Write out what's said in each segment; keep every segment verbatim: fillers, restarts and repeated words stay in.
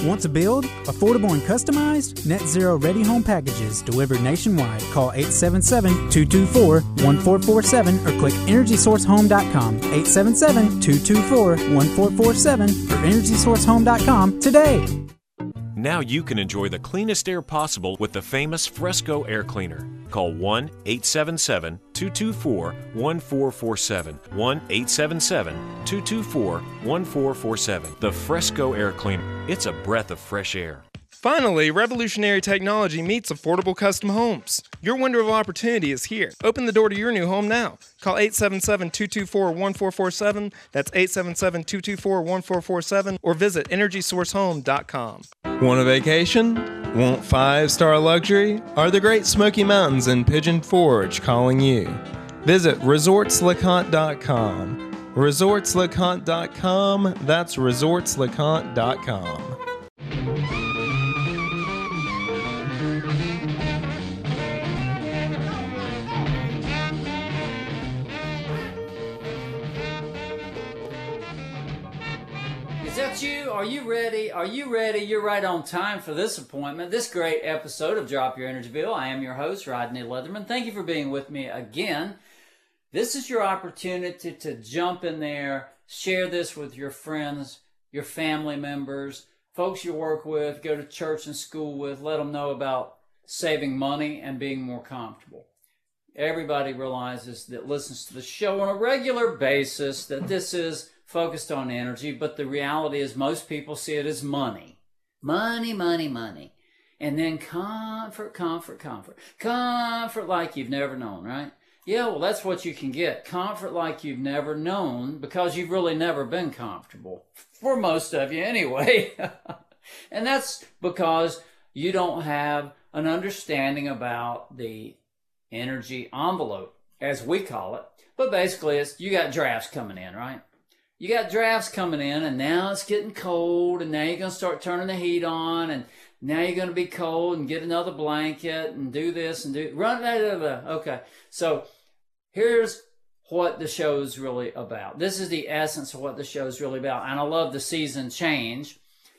Want to build? Affordable and customized? Net Zero Ready Home Packages delivered nationwide. Call eight seven seven, two two four, one four four seven or click energy source home dot com. eight seven seven, two two four, one four four seven or energy source home dot com today. Now you can enjoy the cleanest air possible with the famous Fresco Air Cleaner. Call one eight seven seven, two two four, one four four seven. one eight seven seven, two two four, one four four seven. The Fresco Air Cleaner. It's a breath of fresh air. Finally, revolutionary technology meets affordable custom homes. Your window of opportunity is here. Open the door to your new home now. Call eight seven seven, two two four, one four four seven. That's eight seven seven, two two four, one four four seven or visit energy source home dot com. Want a vacation? Want five-star luxury? Are the Great Smoky Mountains in Pigeon Forge calling you? Visit resorts lecompte dot com. resorts lecompte dot com. That's resorts lecompte dot com. Is that you? Are you ready? Are you ready? You're right on time for this appointment, this great episode of Drop Your Energy Bill. I am your host, Rodney Leatherman. Thank you for being with me again. This is your opportunity to jump in there, share this with your friends, your family members, folks you work with, go to church and school with. Let them know about saving money and being more comfortable. Everybody realizes that listens to the show on a regular basis that this is focused on energy, but the reality is most people see it as money. Money, money, money. And then comfort, comfort, comfort. Comfort like you've never known, right? Yeah, well, that's what you can get. Comfort like you've never known because you've really never been comfortable. For most of you anyway. And that's because you don't have an understanding about the energy envelope, as we call it. But basically, it's you got drafts coming in, right? You got drafts coming in, and now it's getting cold, and now you're going to start turning the heat on, and now you're going to be cold, and get another blanket, and do this, and do... Run, blah, blah, blah. Okay, so here's what the show's really about. This is the essence of what the show's really about, and I love the season change.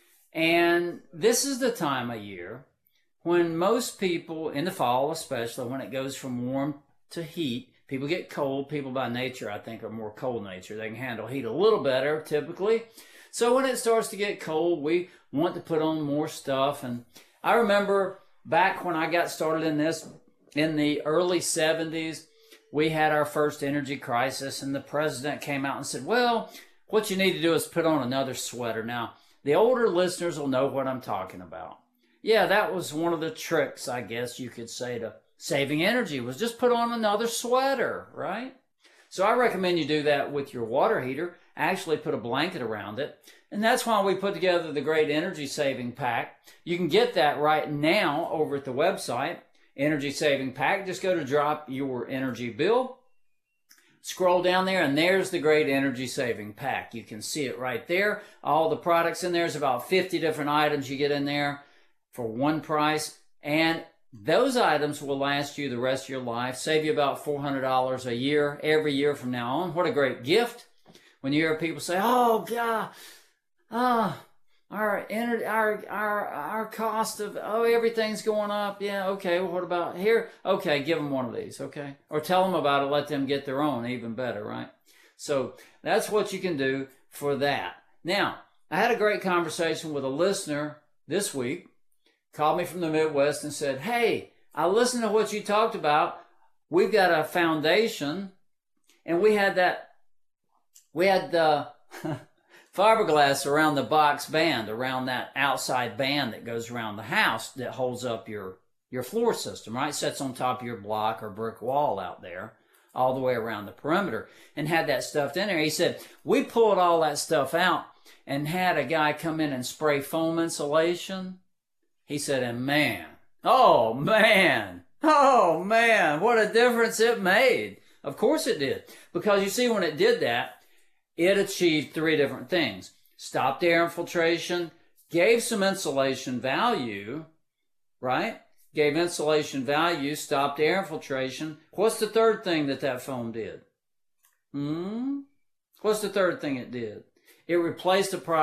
And this is the time of year when most people, in the fall especially, when it goes from warm to heat, people get cold. People by nature, I think, are more cold nature. They can handle heat a little better, typically. So when it starts to get cold, we want to put on more stuff. And I remember back when I got started in this, in the early seventies, we had our first energy crisis, and the president came out and said, well, what you need to do is put on another sweater. Now, the older listeners will know what I'm talking about. Yeah, that was one of the tricks, I guess you could say, to saving energy, was just put on another sweater, right? So I recommend you do that with your water heater. Actually put a blanket around it. And that's why we put together the Great Energy Saving Pack. You can get that right now over at the website, Energy Saving Pack. Just go to Drop Your Energy Bill. Scroll down there, and there's the Great Energy Saving Pack. You can see it right there. All the products in there is about fifty different items you get in there for one price. And those items will last you the rest of your life, save you about four hundred dollars a year, every year from now on. What a great gift. When you hear people say, oh, God, oh, our, our, our, our cost of, oh, everything's going up. Yeah, okay, well, what about here? Okay, give them one of these, okay? Or tell them about it, let them get their own, even better, right? So that's what you can do for that. Now, I had a great conversation with a listener this week. Called me from the Midwest and said, hey, I listened to what you talked about. We've got a foundation, and we had that, we had the fiberglass around the box band, around that outside band that goes around the house that holds up your, your floor system, right? Sits on top of your block or brick wall out there, all the way around the perimeter, and had that stuffed in there. He said, we pulled all that stuff out and had a guy come in and spray foam insulation. He said, and man, oh man, oh man, what a difference it made. Of course it did. Because you see, when it did that, it achieved three different things. Stopped air infiltration, gave some insulation value, right? Gave insulation value, stopped air infiltration. What's the third thing that that foam did? Hmm? What's the third thing it did? It replaced a product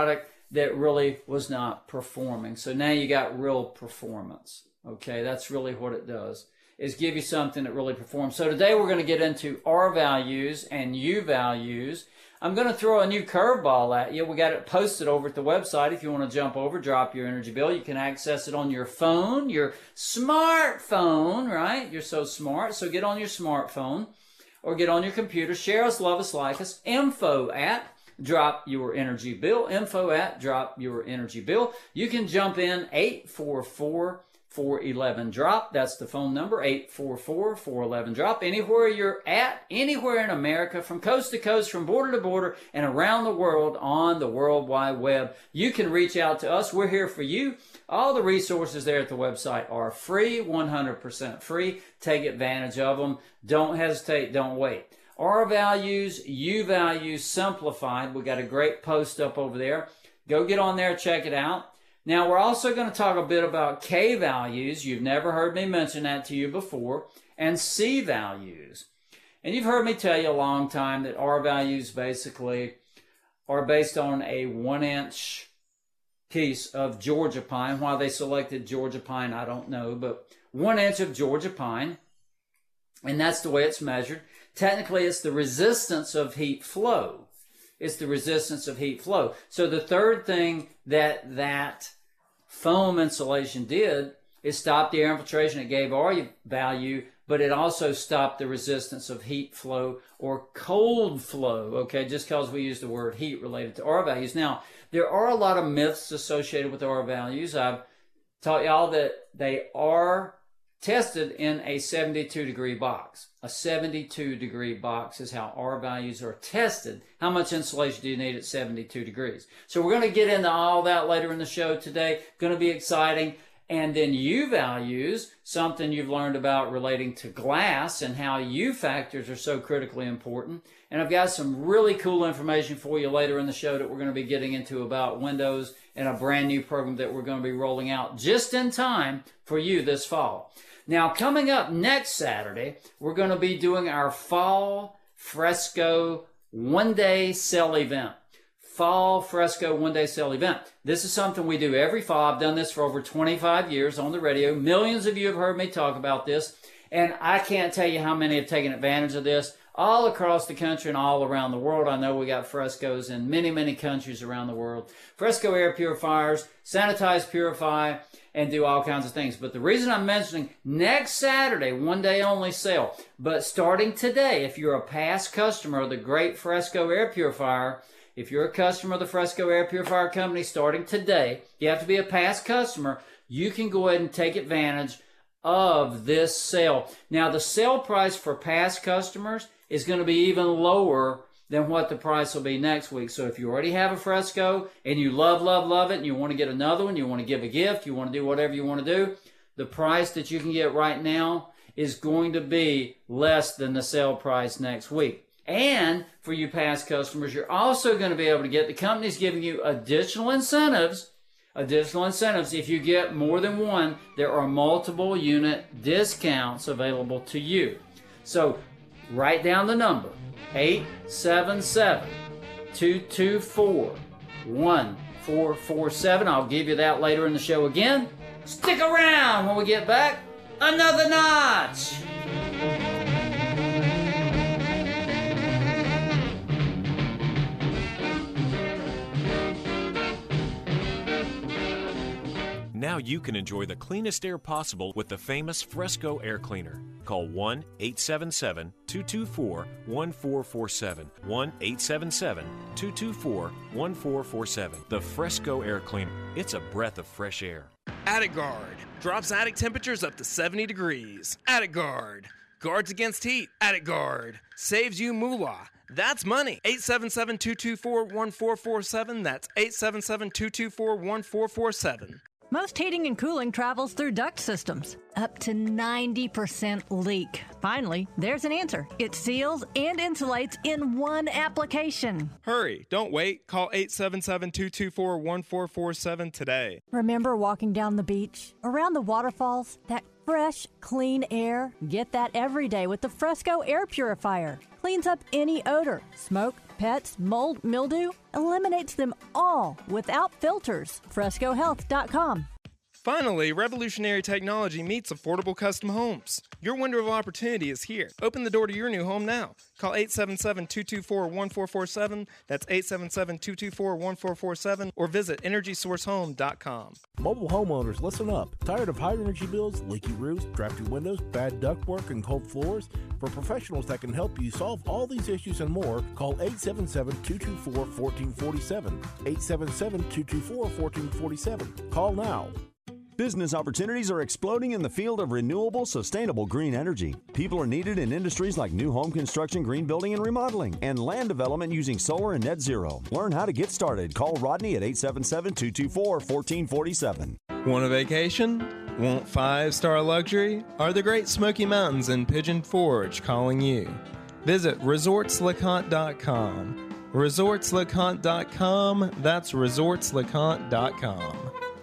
that really was not performing. So now you got real performance. Okay, that's really what it does, is give you something that really performs. So today we're going to get into R values and U values. I'm going to throw a new curveball at you. We got it posted over at the website. If you want to jump over, drop your energy bill. You can access it on your phone, your smartphone, right? You're so smart. So get on your smartphone or get on your computer. Share us, love us, like us. Info at Drop Your Energy Bill. Info at Drop Your Energy Bill. You can jump in eight four four, four one one, drop. That's the phone number, eight four four, four one one, drop. Anywhere you're at, anywhere in America, from coast to coast, from border to border, and around the world on the World Wide Web, you can reach out to us. We're here for you. All the resources there at the website are free, one hundred percent free. Take advantage of them. Don't hesitate. Don't wait. R values, U values simplified. We got a great post up over there. Go get on there, check it out. Now, we're also going to talk a bit about K values. You've never heard me mention that to you before. And C values. And you've heard me tell you a long time that R values basically are based on a one-inch piece of Georgia pine. Why they selected Georgia pine, I don't know. But one inch of Georgia pine. And that's the way it's measured. Technically, it's the resistance of heat flow. It's the resistance of heat flow. So the third thing that that foam insulation did is stop the air infiltration. It gave R value, but it also stopped the resistance of heat flow or cold flow, okay, just because we use the word heat related to R values. Now, there are a lot of myths associated with R values. I've taught y'all that they are tested in a seventy-two degree box. A seventy-two degree box is how R values are tested. How much insulation do you need at seventy-two degrees? So we're going to get into all that later in the show today. Going to be exciting. And then U values, something you've learned about relating to glass and how U factors are so critically important. And I've got some really cool information for you later in the show that we're going to be getting into about windows and a brand new program that we're going to be rolling out just in time for you this fall. Now, coming up next Saturday, we're going to be doing our Fall Fresco one-day sale event. Fall Fresco one-day sale event. This is something we do every fall. I've done this for over twenty-five years on the radio. Millions of you have heard me talk about this, and I can't tell you how many have taken advantage of this all across the country and all around the world. I know we got Frescos in many, many countries around the world. Fresco air purifiers, sanitize, purify, and do all kinds of things. But the reason I'm mentioning next Saturday, one day only sale, but starting today, if you're a past customer of the great Fresco air purifier, if you're a customer of the Fresco air purifier company starting today, you have to be a past customer, you can go ahead and take advantage of this sale. Now, the sale price for past customers is going to be even lower than what the price will be next week. So if you already have a Fresco and you love, love, love it, and you want to get another one, you want to give a gift, you want to do whatever you want to do, the price that you can get right now is going to be less than the sale price next week. And for you past customers, you're also going to be able to get, the company's giving you additional incentives, additional incentives. If you get more than one, there are multiple unit discounts available to you. So write down the number, eight seven seven, two two four, one four four seven. I'll give you that later in the show again. Stick around when we get back. Another notch. Now you can enjoy the cleanest air possible with the famous Fresco Air Cleaner. Call one eight seven seven, two two four, one four four seven. one eight seven seven, two two four, one four four seven. The Fresco Air Cleaner. It's a breath of fresh air. Attic Guard drops attic temperatures up to seventy degrees. Attic Guard guards against heat. Attic Guard saves you moolah. That's money. eight seven seven, two two four, one four four seven. That's eight seven seven, two two four, one four four seven. Most heating and cooling travels through duct systems. Up to ninety percent leak. Finally, there's an answer. It seals and insulates in one application. Hurry, don't wait. Call eight seven seven, two two four, one four four seven today. Remember walking down the beach, around the waterfalls, that fresh, clean air? Get that every day with the Fresco Air Purifier. Cleans up any odor, smoke, pets, mold, mildew, eliminates them all without filters. Fresco Health dot com. Finally, revolutionary technology meets affordable custom homes. Your window of opportunity is here. Open the door to your new home now. Call eight seven seven, two two four, one four four seven. That's eight seven seven, two two four, one four four seven. Or visit energy source home dot com. Mobile homeowners, listen up. Tired of high energy bills, leaky roofs, drafty windows, bad ductwork, and cold floors? For professionals that can help you solve all these issues and more, call eight seven seven, two two four, one four four seven. eight seven seven, two two four, one four four seven. Call now. Business opportunities are exploding in the field of renewable, sustainable green energy. People are needed in industries like new home construction, green building and remodeling, and land development using solar and net zero. Learn how to get started. Call Rodney at eight seven seven, two two four, one four four seven. Want a vacation? Want five-star luxury? Are the Great Smoky Mountains in Pigeon Forge calling you? Visit resorts lecompte dot com. resorts lecompte dot com. That's resorts lecompte dot com.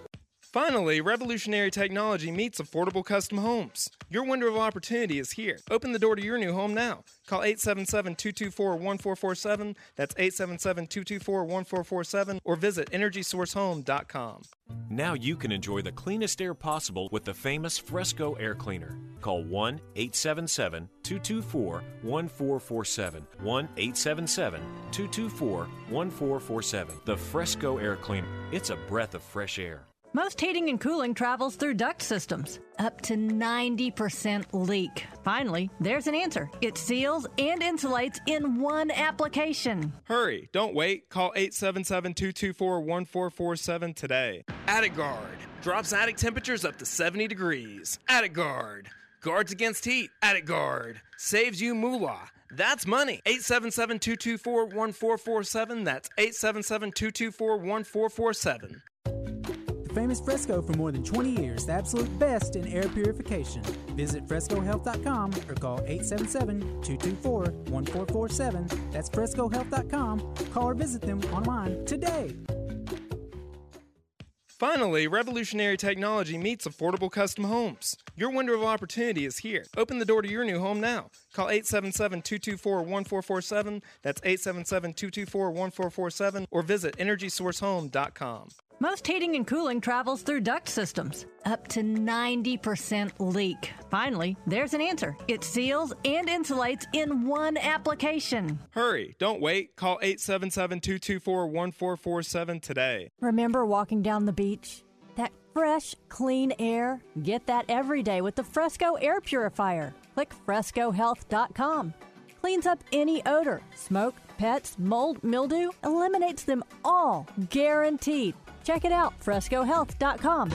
Finally, revolutionary technology meets affordable custom homes. Your window of opportunity is here. Open the door to your new home now. Call eight seven seven, two two four, one four four seven. That's eight seven seven, two two four, one four four seven. Or visit energy source home dot com. Now you can enjoy the cleanest air possible with the famous Fresco Air Cleaner. Call one eight seven seven, two two four, one four four seven. one eight seven seven, two two four, one four four seven. The Fresco Air Cleaner. It's a breath of fresh air. Most heating and cooling travels through duct systems. Up to ninety percent leak. Finally, there's an answer. It seals and insulates in one application. Hurry, don't wait. Call eight seven seven, two two four, one four four seven today. Attic Guard drops attic temperatures up to seventy degrees. Attic Guard guards against heat. Attic Guard saves you moolah. That's money. eight seven seven, two two four, one four four seven. That's eight seven seven, two two four, one four four seven. Famous Fresco for more than twenty years, the absolute best in air purification. Visit fresco health dot com or call eight seven seven, two two four, one four four seven. That's fresco health dot com. Call or visit them online today. Finally, revolutionary technology meets affordable custom homes. Your window of opportunity is here. Open the door to your new home now. Call eight seven seven, two two four, one four four seven. That's eight seven seven, two two four, one four four seven. Or visit energy source home dot com. Most heating and cooling travels through duct systems. Up to ninety percent leak. Finally, there's an answer. It seals and insulates in one application. Hurry, don't wait. Call eight seven seven, two two four, one four four seven today. Remember walking down the beach? That fresh, clean air? Get that every day with the Fresco Air Purifier. Click fresco health dot com. Cleans up any odor, smoke, pets, mold, mildew, eliminates them all, guaranteed. Check it out, fresco health dot com.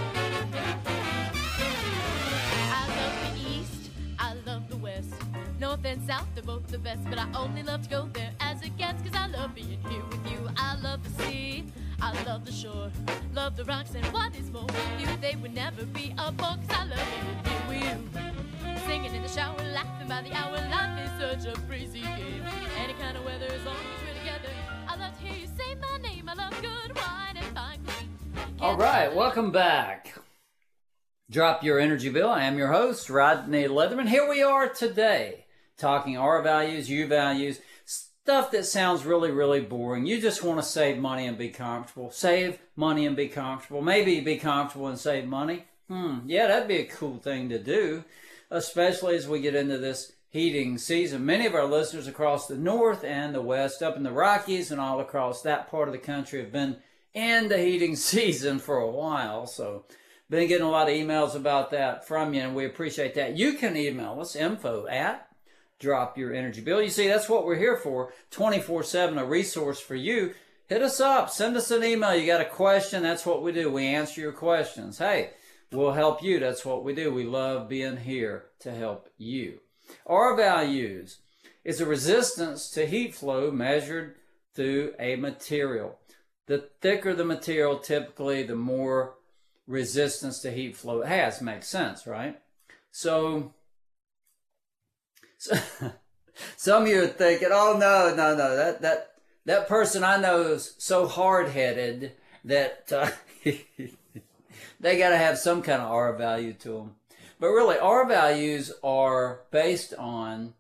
I love the East, I love the West. North and South, they're both the best, but I only love to go there as it gets, cause I love being here with you. I love the sea, I love the shore, love the rocks, and what is more with you, they would never be a bore, cause I love being here with you. Singing in the shower, laughing by the hour, life is such a breezy game. Any kind of weather, as long as we're together. I love to hear you say my name, I love good wine and fine cuisine. All right, welcome back. Drop Your Energy Bill. I am your host, Rodney Leatherman. Here we are today, talking R values, U values, stuff that sounds really, really boring. You just want to save money and be comfortable. Save money and be comfortable. Maybe be comfortable and save money. Hmm, yeah, that'd be a cool thing to do, especially as we get into this heating season. Many of our listeners across the north and the west, up in the Rockies and all across that part of the country, have been in the heating season for a while. So been getting a lot of emails about that from you, and we appreciate that. You can email us, info at Drop Your Energy Bill. You see, that's what we're here for, twenty-four seven, a resource for you. Hit us up. Send us an email. You got a question, that's what we do. We answer your questions. Hey, we'll help you. That's what we do. We love being here to help you. R values is a resistance to heat flow measured through a material. The thicker the material, typically, the more resistance to heat flow it has. Makes sense, right? So, so some of you are thinking, oh, no, no, no, that that that person I know is so hard-headed that uh, they got to have some kind of R value to them. But really, R values are based on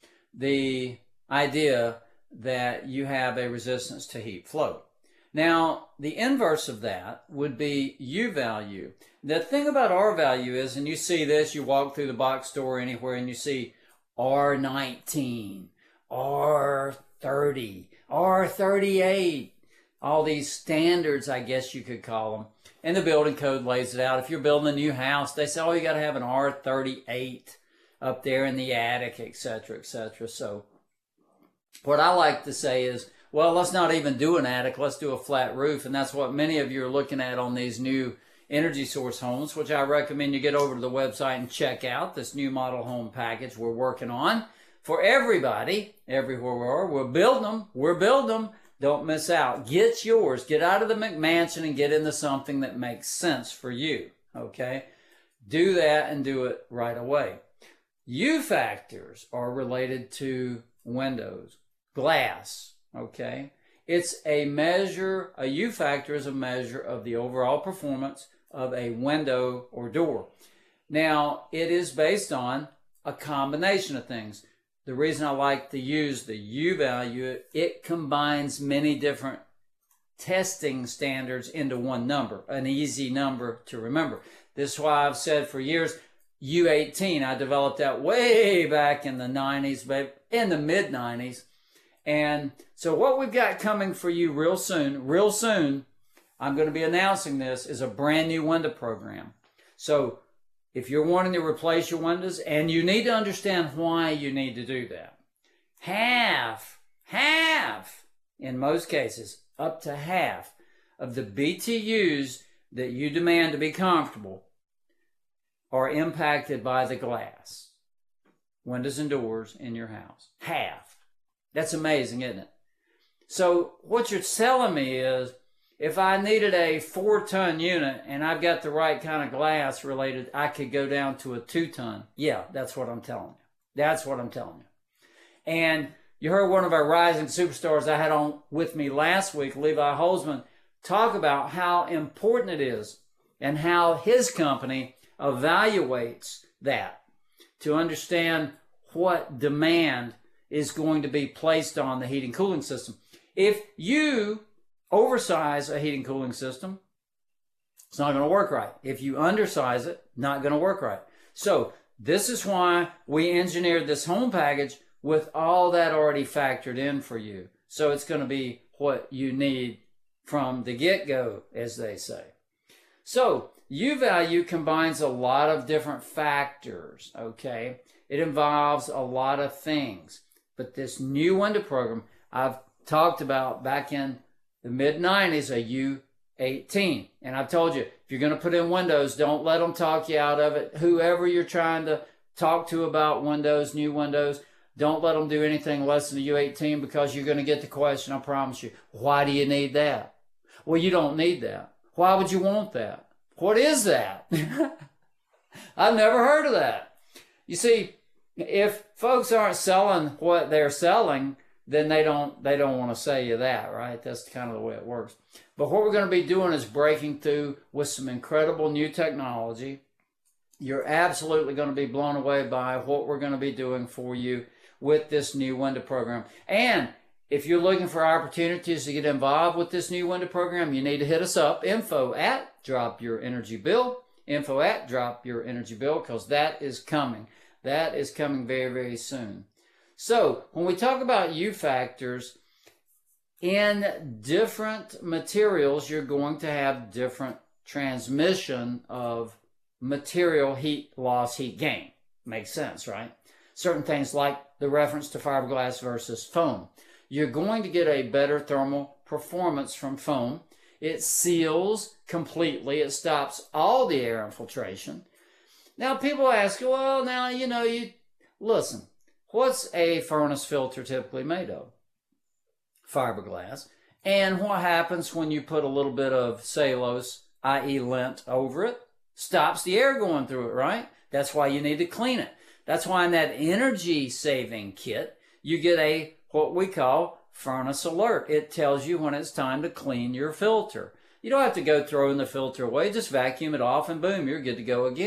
the idea that you have a resistance to heat flow. Now, the inverse of that would be U value. The thing about R value is, and you see this, you walk through the box store anywhere and you see R nineteen, R thirty, R thirty-eight, all these standards, I guess you could call them. And the building code lays it out. If you're building a new house, they say, oh, you got to have an R thirty-eight up there in the attic, et cetera, et cetera. So what I like to say is, well, let's not even do an attic. Let's do a flat roof. And that's what many of you are looking at on these new Energy Source homes, which I recommend you get over to the website and check out this new model home package we're working on for everybody, everywhere we are. We're building them. We're building them. Don't miss out. Get yours. Get out of the McMansion and get into something that makes sense for you, okay? Do that and do it right away. U factors are related to windows, glass, okay? It's a measure, a U factor is a measure of the overall performance of a window or door. Now, it is based on a combination of things. The reason I like to use the U value, it combines many different testing standards into one number, an easy number to remember. This is why I've said for years, U eighteen, I developed that way back in the nineties, in the mid nineties. And so what we've got coming for you real soon, real soon, I'm going to be announcing this, is a brand new window program. So if you're wanting to replace your windows, and you need to understand why you need to do that, half, half, in most cases, up to half of the B T Us that you demand to be comfortable are impacted by the glass, windows and doors in your house. Half. That's amazing, isn't it? So what you're telling me is, if I needed a four-ton unit and I've got the right kind of glass related, I could go down to a two-ton. Yeah, that's what I'm telling you. That's what I'm telling you. And you heard one of our rising superstars I had on with me last week, Levi Holzman, talk about how important it is and how his company evaluates that to understand what demand is going to be placed on the heating cooling system. If you oversize a heating cooling system, it's not going to work right. If you undersize it, not going to work right. So this is why we engineered this home package with all that already factored in for you. So it's going to be what you need from the get-go, as they say. So U value combines a lot of different factors, okay? It involves a lot of things. But this new window program I've talked about back in the mid nineties, a U eighteen. And I've told you, if you're going to put in windows, don't let them talk you out of it. Whoever you're trying to talk to about windows, new windows, don't let them do anything less than a U eighteen, because you're going to get the question, I promise you, why do you need that? Well, you don't need that. Why would you want that? What is that? I've never heard of that. You see, if folks aren't selling what they're selling, then they don't they don't want to sell you that, right? That's kind of the way it works. But what we're going to be doing is breaking through with some incredible new technology. You're absolutely going to be blown away by what we're going to be doing for you with this new window program. And if you're looking for opportunities to get involved with this new window program, you need to hit us up, info at Drop Your Energy Bill, info at Drop Your Energy Bill, because that is coming. That is coming very, very soon. So when we talk about U factors, in different materials, you're going to have different transmission of material heat loss, heat gain. Makes sense, right? Certain things like the reference to fiberglass versus foam. You're going to get a better thermal performance from foam. It seals completely. It stops all the air infiltration. Now, people ask, well, now, you know, you listen, what's a furnace filter typically made of? Fiberglass. And what happens when you put a little bit of cellulose, that is lint, over it? Stops the air going through it, right? That's why you need to clean it. That's why in that energy-saving kit, you get a, what we call, furnace alert. It tells you when it's time to clean your filter. You don't have to go throwing the filter away. Just vacuum it off and boom, you're good to go again.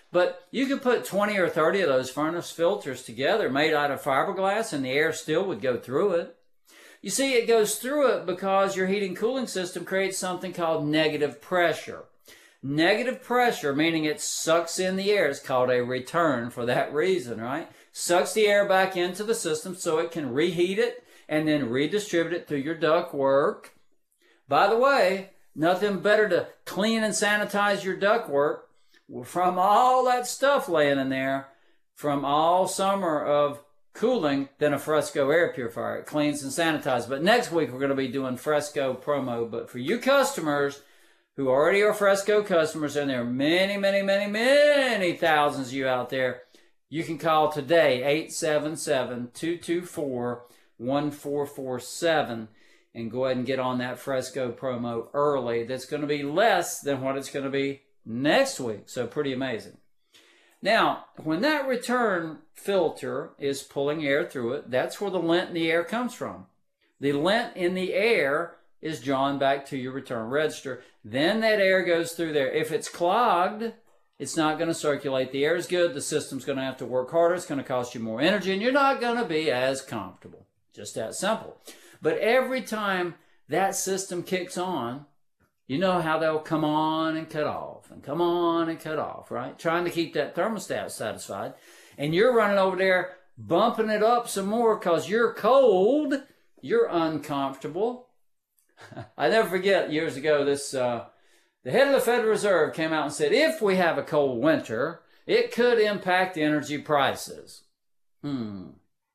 But you could put twenty or thirty of those furnace filters together made out of fiberglass and the air still would go through it. You see, it goes through it because your heating cooling system creates something called negative pressure. Negative pressure, meaning it sucks in the air, is called a return for that reason, right? Sucks the air back into the system so it can reheat it and then redistribute it through your ductwork. By the way, nothing better to clean and sanitize your ductwork from all that stuff laying in there from all summer of cooling than a Fresco air purifier. It cleans and sanitizes. But next week we're going to be doing Fresco promo. But for you customers who already are Fresco customers, and there are many, many, many, many thousands of you out there, you can call today, eight seven seven, two two four, one four four seven, and go ahead and get on that Fresco promo early. That's going to be less than what it's going to be next week. So pretty amazing. Now, when that return filter is pulling air through it, that's where the lint in the air comes from. The lint in the air is drawn back to your return register. Then that air goes through there. If it's clogged, it's not going to circulate. The air is good. The system's going to have to work harder. It's going to cost you more energy, and you're not going to be as comfortable. Just that simple. But every time that system kicks on, you know how they'll come on and cut off, and come on and cut off, right? Trying to keep that thermostat satisfied. And you're running over there, bumping it up some more because you're cold, you're uncomfortable. I never forget years ago, this uh, the head of the Federal Reserve came out and said, if we have a cold winter, it could impact energy prices. Hmm.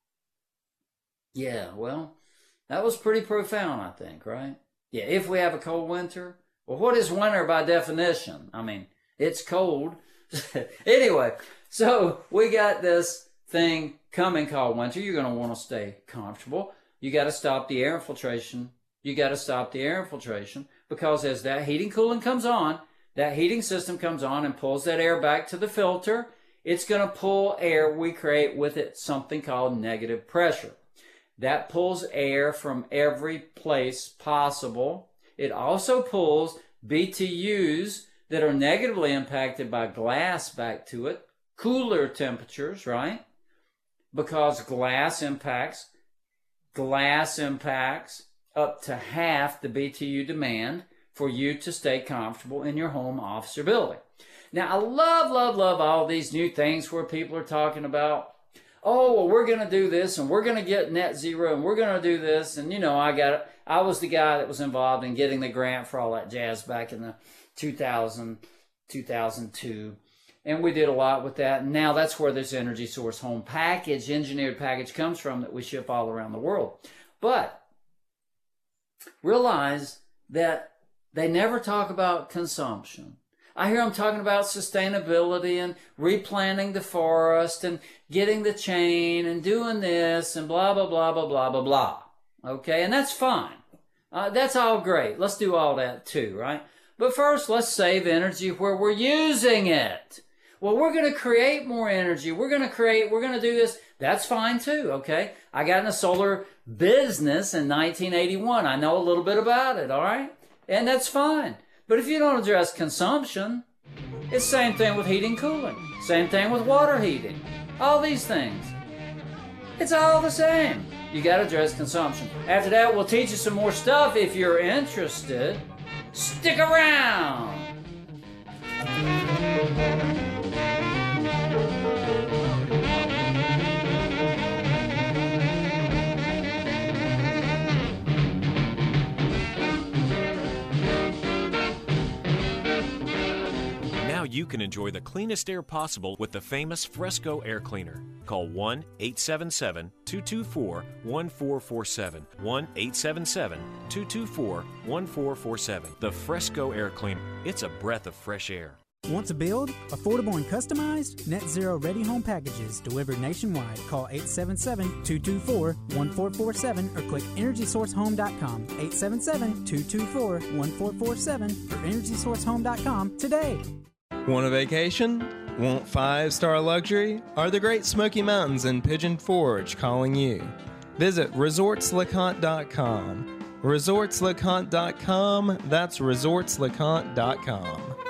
Yeah, well, that was pretty profound, I think, right? Yeah, if we have a cold winter. Well, what is winter by definition? I mean, it's cold. Anyway, so we got this thing coming called winter. You're going to want to stay comfortable. You got to stop the air infiltration. You got to stop the air infiltration because as that heating cooling comes on, that heating system comes on and pulls that air back to the filter. It's going to pull air. We create with it something called negative pressure. That pulls air from every place possible. It also pulls B T Us that are negatively impacted by glass back to it, cooler temperatures, right? Because glass impacts, glass impacts up to half the B T U demand for you to stay comfortable in your home, office, or building. Now, I love, love, love all these new things where people are talking about, oh, well, we're going to do this, and we're going to get net zero, and we're going to do this. And, you know, I got it. I was the guy that was involved in getting the grant for all that jazz back in the two thousand, two thousand two. And we did a lot with that. And now that's where this Energy Source Home package, engineered package, comes from that we ship all around the world. But realize that they never talk about consumption. I hear them talking about sustainability and replanting the forest and getting the chain and doing this and blah, blah, blah, blah, blah, blah, blah. Okay, and that's fine. Uh, that's all great. Let's do all that too, right? But first, let's save energy where we're using it. Well, we're going to create more energy. We're going to create, we're going to do this. That's fine too, okay? I got in the solar business in nineteen eighty-one. I know a little bit about it, all right? And that's fine. But if you don't address consumption, it's the same thing with heating, cooling. Same thing with water heating. All these things. It's all the same. You got to address consumption. After that, we'll teach you some more stuff if you're interested. Stick around. You can enjoy the cleanest air possible with the famous Fresco air cleaner. Call one eight seven seven, two two four, one four four seven. one eight seven seven, two two four, one four four seven. The Fresco air cleaner. It's a breath of fresh air. Want to build? Affordable and customized? Net Zero Ready Home Packages delivered nationwide. Call eight seven seven, two two four, one four four seven or click energy source home dot com. eight seven seven, two two four, one four four seven or energy source home dot com today. Want a vacation? Want five-star luxury? Are the Great Smoky Mountains and Pigeon Forge calling you? Visit resorts lecompte dot com. resorts lecompte dot com. That's resorts lecompte dot com.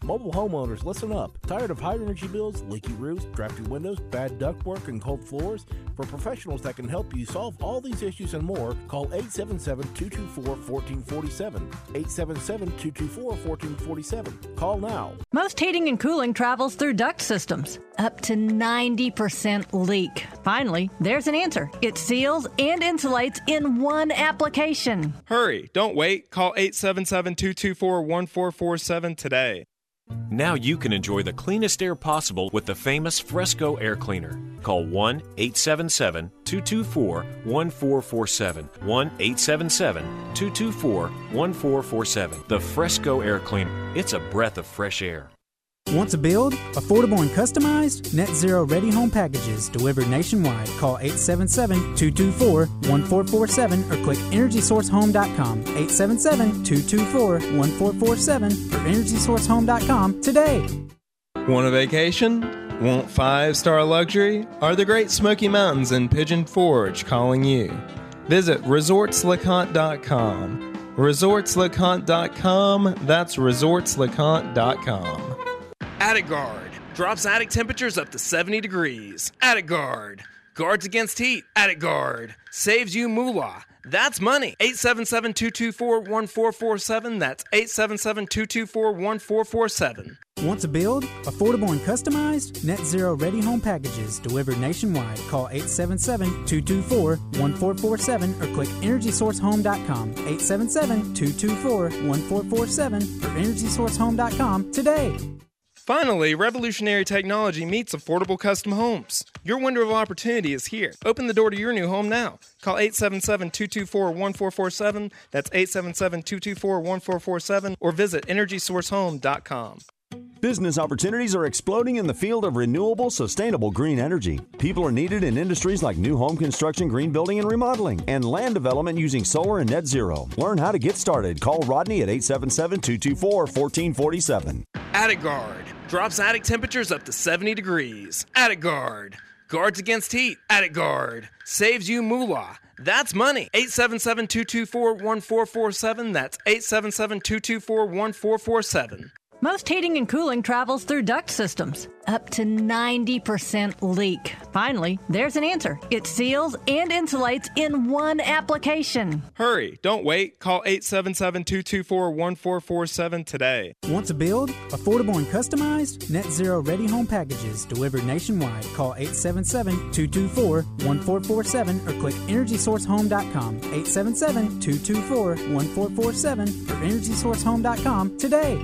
Mobile homeowners, listen up. Tired of high energy bills, leaky roofs, drafty windows, bad ductwork, and cold floors? For professionals that can help you solve all these issues and more, call eight seven seven, two two four, one four four seven. eight seven seven, two two four, one four four seven. Call now. Most heating and cooling travels through duct systems. Up to ninety percent leak. Finally, there's an answer. It seals and insulates in one application. Hurry, don't wait. Call eight seven seven, two two four, one four four seven today. Now you can enjoy the cleanest air possible with the famous Fresco Air Cleaner. Call one eight seven seven, two two four, one four four seven. one eight seven seven, two two four, one four four seven. The Fresco Air Cleaner. It's a breath of fresh air. Want to build affordable and customized net zero ready home packages delivered nationwide? Call eight seven seven, two two four, one four four seven or click energy source home dot com. eight seven seven, two two four, one four four seven or energy source home dot com today. Want a vacation? Want five-star luxury? Are the Great Smoky Mountains in Pigeon Forge calling you? Visit resorts lecompte dot com. resorts lecompte dot com. That's resorts lecompte dot com. Attic Guard drops attic temperatures up to seventy degrees. Attic Guard guards against heat. Attic Guard saves you moolah. That's money. eight seven seven, two two four, one four four seven. That's eight seven seven, two two four, one four four seven. Want to build affordable and customized net zero ready home packages delivered nationwide? Call eight seven seven, two two four, one four four seven or click energy source home dot com. eight seven seven, two two four, one four four seven or energy source home dot com today. Finally, revolutionary technology meets affordable custom homes. Your window of opportunity is here. Open the door to your new home now. Call eight seven seven, two two four, one four four seven. That's eight seven seven, two two four, one four four seven or visit energy source home dot com. Business opportunities are exploding in the field of renewable, sustainable green energy. People are needed in industries like new home construction, green building and remodeling, and land development using solar and net zero. Learn how to get started. Call Rodney at eight seven seven, two two four, one four four seven. Attic Guard drops attic temperatures up to seventy degrees. Attic Guard guards against heat. Attic Guard saves you moolah. That's money. eight seven seven, two two four, one four four seven. That's eight seven seven, two two four, one four four seven. Most heating and cooling travels through duct systems. Up to ninety percent leak. Finally, there's an answer. It seals and insulates in one application. Hurry, don't wait. Call eight seven seven, two two four, one four four seven today. Want to build affordable and customized net zero ready home packages delivered nationwide? Call eight seven seven, two two four, one four four seven or click energy source home dot com. eight seven seven, two two four, one four four seven or energy source home dot com today.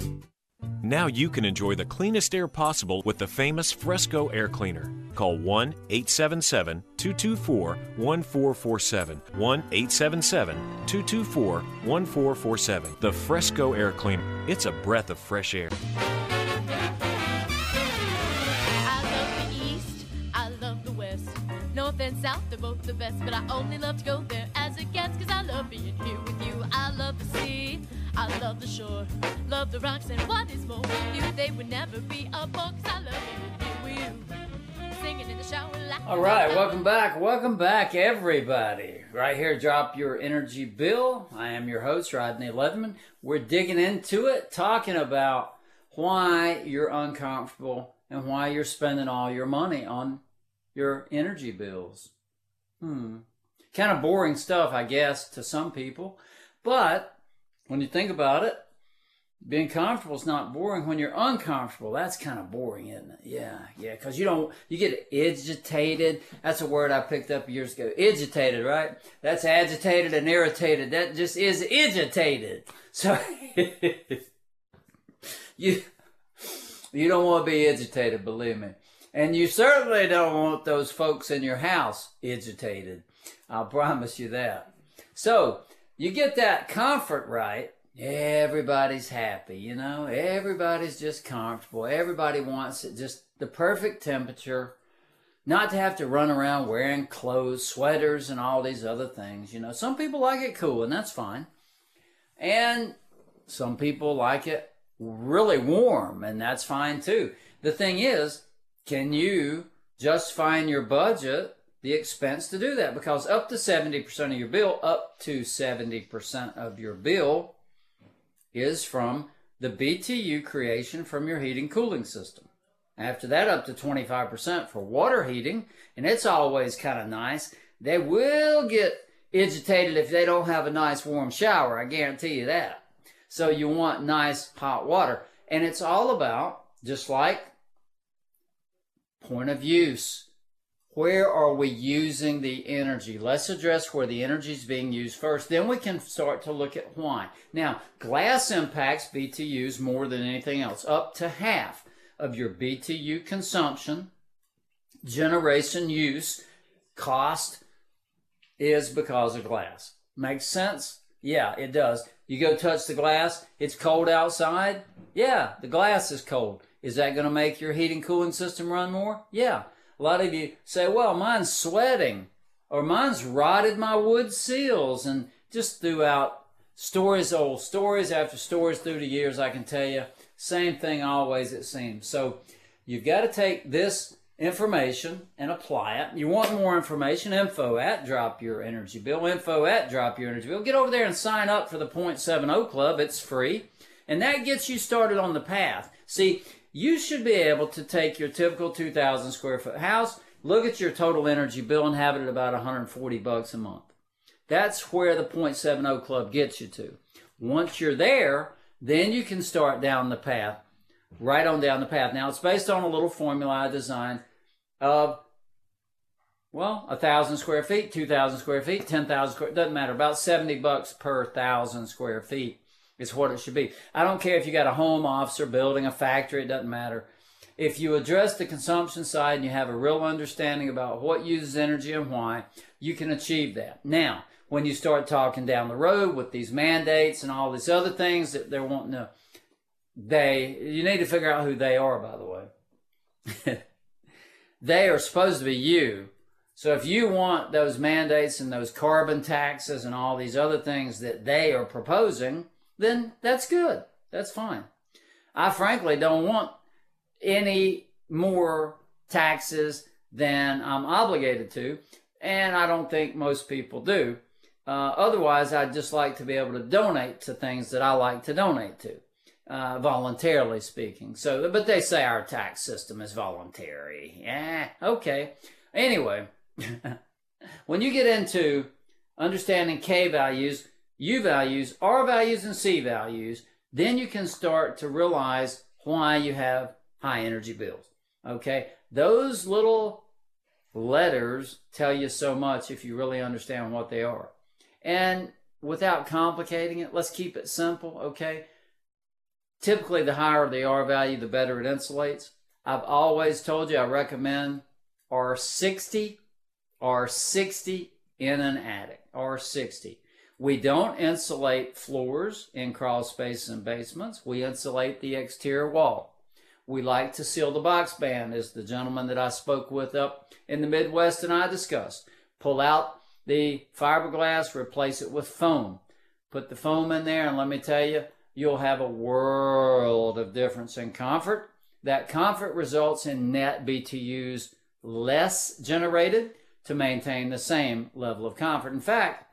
Now you can enjoy the cleanest air possible with the famous Fresco Air Cleaner. Call one eight seven seven, two two four, one four four seven. one eight seven seven, two two four, one four four seven. The Fresco Air Cleaner. It's a breath of fresh air. I love the East, I love the West. North and South, they're both the best, but I only love to go there as a guest, cause I love being here with you. I love the sea, I love the shore, love the rocks, and what is more, we knew they would never be a bore, cause I love being here with you. Singing in the shower like All right, welcome back. Welcome back, everybody. Right here, Drop Your Energy Bill. I am your host, Rodney Leatherman. We're digging into it, talking about why you're uncomfortable and why you're spending all your money on your energy bills. Hmm. Kind of boring stuff, I guess, to some people. But when you think about it, being comfortable is not boring. When you're uncomfortable, that's kind of boring, isn't it? Yeah, yeah, because you don't, you get agitated. That's a word I picked up years ago. Agitated, right? That's agitated and irritated. That just is agitated. So you you don't want to be agitated, believe me. And you certainly don't want those folks in your house agitated. I'll promise you that. So you get that comfort right. Everybody's happy, you know. Everybody's just comfortable. Everybody wants it just the perfect temperature. Not to have to run around wearing clothes, sweaters, and all these other things. You know, some people like it cool, and that's fine. And some people like it really warm, and that's fine too. The thing is, can you justify in your budget the expense to do that? Because up to seventy percent of your bill, up to seventy percent of your bill is from the B T U creation from your heating cooling system. After that, up to twenty-five percent for water heating, and it's always kind of nice. They will get agitated if they don't have a nice warm shower, I guarantee you that. So you want nice hot water. And it's all about, just like point of use. Where are we using the energy? Let's address where the energy is being used first. Then we can start to look at why. Now, glass impacts B T Us more than anything else. Up to half of your B T U consumption, generation, use, cost is because of glass. Makes sense? Yeah, it does. You go touch the glass, it's cold outside. Yeah, the glass is cold. Is that going to make your heating cooling system run more? Yeah. A lot of you say, well, mine's sweating, or mine's rotted my wood seals, and just throughout stories, old stories after stories through the years, I can tell you, same thing always it seems. So you've got to take this information and apply it. You want more information, info at Drop Your Energy Bill, info at Drop Your Energy Bill. Get over there and sign up for the point seven oh Club. It's free, and that gets you started on the path. See, you should be able to take your typical two thousand square foot house, look at your total energy bill, and have it at about one hundred forty bucks a month. That's where the point seven oh Club gets you to. Once you're there, then you can start down the path, right on down the path. Now, it's based on a little formula I designed of, well, one thousand square feet, two thousand square feet, ten thousand square, doesn't matter, about seventy bucks per one thousand square feet. It's what it should be. I don't care if you got a home, office, or building, a factory, it doesn't matter. If you address the consumption side and you have a real understanding about what uses energy and why, you can achieve that. Now, when you start talking down the road with these mandates and all these other things that they're wanting to, they, you need to figure out who they are, by the way. They are supposed to be you. So if you want those mandates and those carbon taxes and all these other things that they are proposing, then that's good. That's fine. I frankly don't want any more taxes than I'm obligated to, and I don't think most people do. Uh, otherwise, I'd just like to be able to donate to things that I like to donate to, uh, voluntarily speaking. So, but they say our tax system is voluntary. Yeah, okay. Anyway, when you get into understanding K values, U values, R values, and C values, then you can start to realize why you have high energy bills. Okay? Those little letters tell you so much if you really understand what they are. And without complicating it, let's keep it simple, okay? Typically, the higher the R value, the better it insulates. I've always told you I recommend R sixty, R sixty in an attic, R sixty. We don't insulate floors in crawl spaces and basements. We insulate the exterior wall. We like to seal the box band, as the gentleman that I spoke with up in the Midwest and I discussed. Pull out the fiberglass, replace it with foam. Put the foam in there, and let me tell you, you'll have a world of difference in comfort. That comfort results in net B T Us less generated to maintain the same level of comfort. In fact,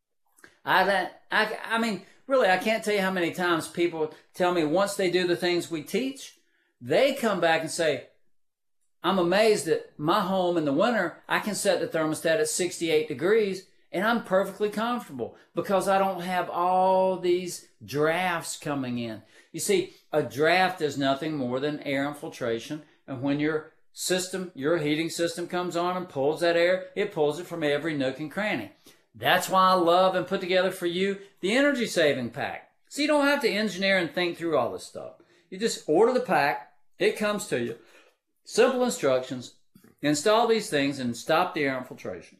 I, I, I mean, really, I can't tell you how many times people tell me once they do the things we teach, they come back and say, I'm amazed that my home in the winter, I can set the thermostat at sixty-eight degrees and I'm perfectly comfortable because I don't have all these drafts coming in. You see, a draft is nothing more than air infiltration, and when your system, your heating system comes on and pulls that air, it pulls it from every nook and cranny. That's why I love and put together for you the energy saving pack. So you don't have to engineer and think through all this stuff. You just order the pack, it comes to you. Simple instructions, install these things and stop the air infiltration.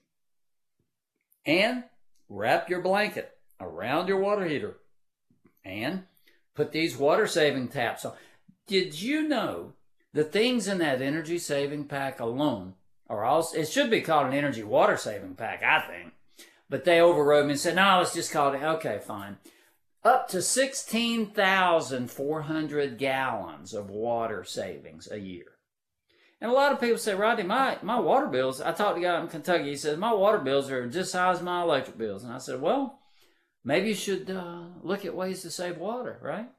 And wrap your blanket around your water heater and put these water saving taps on. Did you know the things in that energy saving pack alone are also, it should be called an energy water saving pack, I think. But they overrode me and said, no, let's just call it, okay, fine. Up to sixteen thousand four hundred gallons of water savings a year. And a lot of people say, Rodney, my, my water bills, I talked to a guy in Kentucky, he says, my water bills are just as high as my electric bills. And I said, well, maybe you should uh, look at ways to save water, right?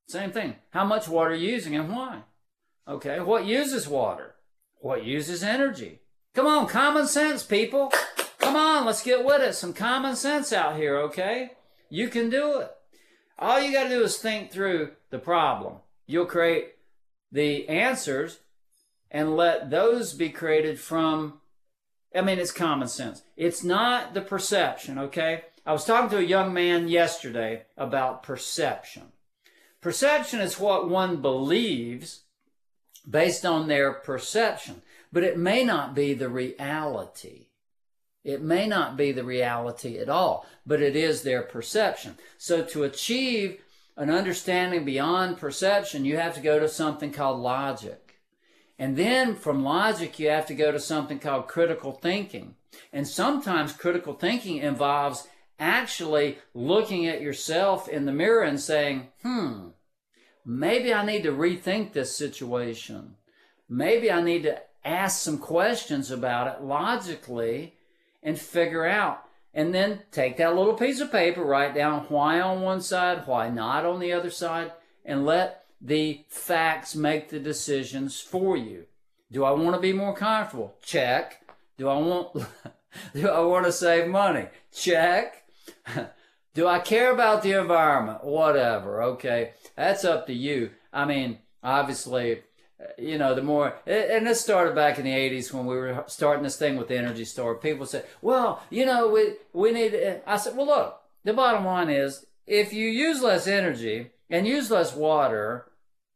Same thing. How much water are you using and why? Okay, what uses water? What uses energy? Come on, common sense, people. Come on, let's get with it. Some common sense out here, okay? You can do it. All you got to do is think through the problem. You'll create the answers and let those be created from, I mean, it's common sense. It's not the perception, okay? I was talking to a young man yesterday about perception. Perception is what one believes based on their perception, but it may not be the reality. It may not be the reality at all, but it is their perception. So to achieve an understanding beyond perception, you have to go to something called logic. And then from logic, you have to go to something called critical thinking. And sometimes critical thinking involves actually looking at yourself in the mirror and saying, hmm, maybe I need to rethink this situation. Maybe I need to ask some questions about it logically and figure out. And then take that little piece of paper, write down why on one side, why not on the other side, and let the facts make the decisions for you. Do I want to be more comfortable? Check. Do I want, do I want to save money? Check. Do I care about the environment? Whatever. Okay. That's up to you. I mean, obviously, you know, the more, and this started back in the eighties when we were starting this thing with the Energy Store. People said, well, you know, we, we need, I said, well, look, the bottom line is if you use less energy and use less water,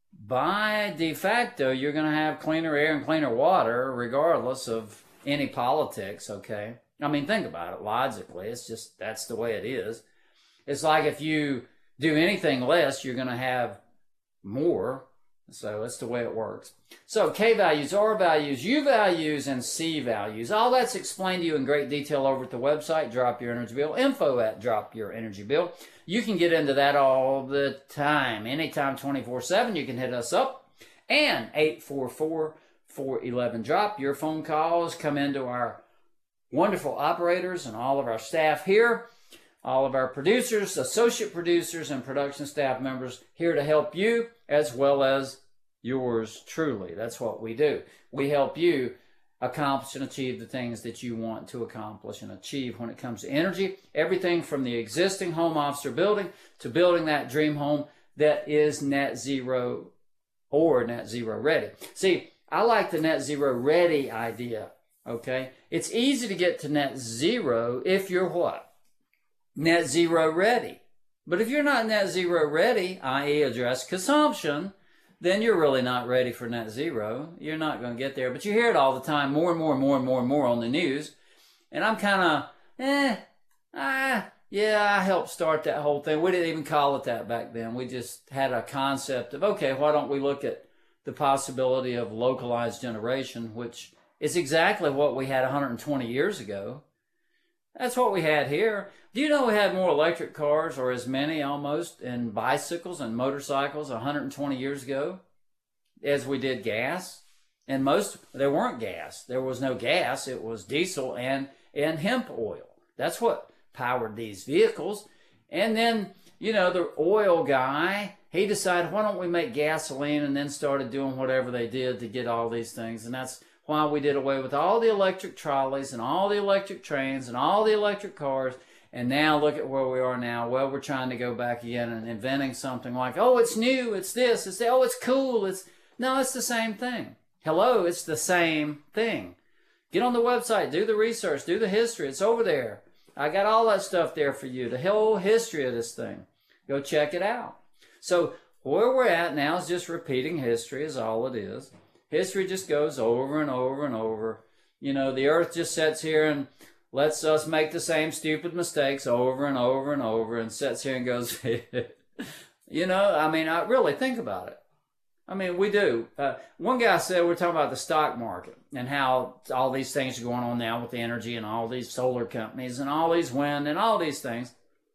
by de facto, you're going to have cleaner air and cleaner water regardless of any politics, okay? I mean, think about it logically. It's just, that's the way it is. It's like if you do anything less, you're going to have more. So that's the way it works. So K values, R values, U values, and C values. All that's explained to you in great detail over at the website, Drop Your Energy Bill, info at Drop Your Energy Bill. You can get into that all the time. Anytime, twenty-four seven, you can hit us up. And eight four four, four one one, drop. Your phone calls come into our wonderful operators and all of our staff here. All of our producers, associate producers, and production staff members here to help you as well as yours truly. That's what we do. We help you accomplish and achieve the things that you want to accomplish and achieve when it comes to energy. Everything from the existing home office or building to building that dream home that is net zero or net zero ready. See, I like the net zero ready idea, okay? It's easy to get to net zero if you're what? Net zero ready. But if you're not net zero ready, that is address consumption, then you're really not ready for net zero. You're not going to get there. But you hear it all the time, more and more and more and more and more on the news. And I'm kind of, eh, ah, yeah, I helped start that whole thing. We didn't even call it that back then. We just had a concept of, okay, why don't we look at the possibility of localized generation, which is exactly what we had one hundred twenty years ago. That's what we had here. Do you know we had more electric cars, or as many almost, and bicycles and motorcycles one hundred twenty years ago as we did gas? And most, there weren't gas. There was no gas. It was diesel and, and hemp oil. That's what powered these vehicles. And then, you know, the oil guy, he decided, why don't we make gasoline, and then started doing whatever they did to get all these things. And that's why we did away with all the electric trolleys and all the electric trains and all the electric cars. And now look at where we are now. Well, we're trying to go back again and inventing something like, oh, it's new, it's this, it's that, oh, it's cool. It's no, it's the same thing. Hello, it's the same thing. Get on the website, do the research, do the history. It's over there. I got all that stuff there for you, the whole history of this thing. Go check it out. So where we're at now is just repeating history is all it is. History just goes over and over and over. You know, the earth just sits here and lets us make the same stupid mistakes over and over and over and sits here and goes, you know, I mean, I really think about it. I mean, we do. Uh, one guy said, we're talking about the stock market and how all these things are going on now with the energy and all these solar companies and all these wind and all these things.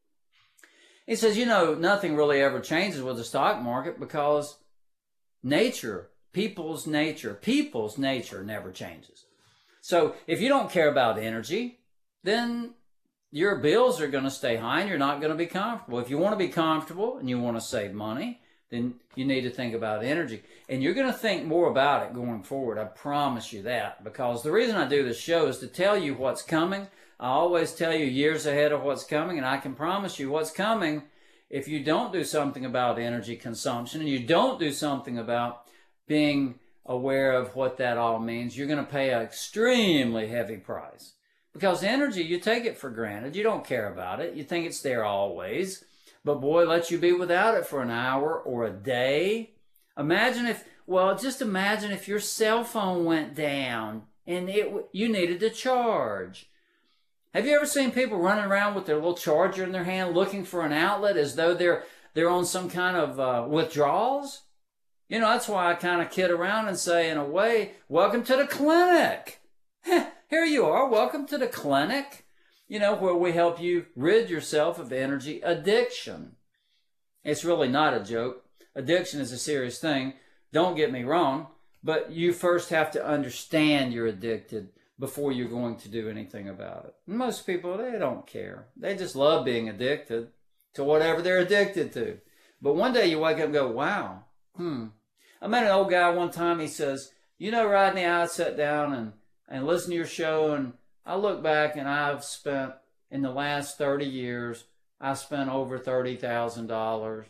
He says, you know, nothing really ever changes with the stock market because nature, people's nature, people's nature never changes. So if you don't care about energy, then your bills are going to stay high and you're not going to be comfortable. If you want to be comfortable and you want to save money, then you need to think about energy. And you're going to think more about it going forward. I promise you that. Because the reason I do this show is to tell you what's coming. I always tell you years ahead of what's coming, and I can promise you what's coming if you don't do something about energy consumption and you don't do something about being aware of what that all means. You're going to pay an extremely heavy price. Because energy, you take it for granted. You don't care about it. You think it's there always. But boy, let you be without it for an hour or a day. Imagine if, well, just imagine if your cell phone went down and it you needed to charge. Have you ever seen people running around with their little charger in their hand looking for an outlet as though they're they're on some kind of uh, withdrawals? You know, that's why I kind of kid around and say, in a way, welcome to the clinic. Here you are. Welcome to the clinic, you know, where we help you rid yourself of energy addiction. It's really not a joke. Addiction is a serious thing. Don't get me wrong, but you first have to understand you're addicted before you're going to do anything about it. Most people, they don't care. They just love being addicted to whatever they're addicted to. But one day you wake up and go, wow, hmm. I met an old guy one time. He says, you know, Rodney, I sat down and and listen to your show, and I look back and I've spent, in the last thirty years, I spent over thirty thousand dollars